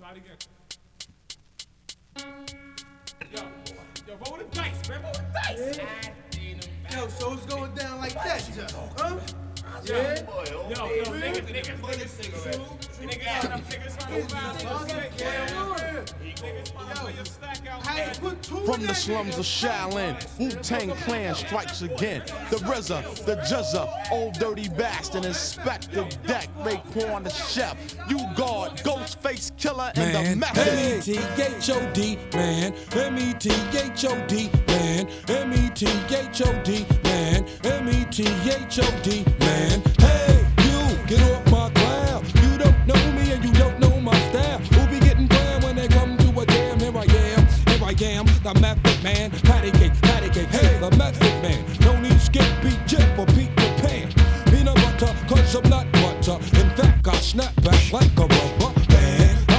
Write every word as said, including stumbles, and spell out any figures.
Try it again. Yo, yo, roll the dice, man, roll the dice. Yo, so it's going down like that, Joe, huh? Yo, Yeah. yo, yo, niggas, niggas, niggas, niggas, niggas, niggas trying to find niggas trying to put your stack out. From the slums of Shaolin, Wu-Tang Clan strikes again. The R Z A, the Juzza, Old Dirty Bastard, Inspector Deck, Raekwon the Chef, You Guard, Ghostface Killer, and the Method. M E T H O D, man. M E T H O D, man. M E T H O D, man. M E T H O D, man. Hey, you, get off my cloud. You don't know me and you don't know my style. Who be getting down when they come to a jam? Here I am, here I am, the method.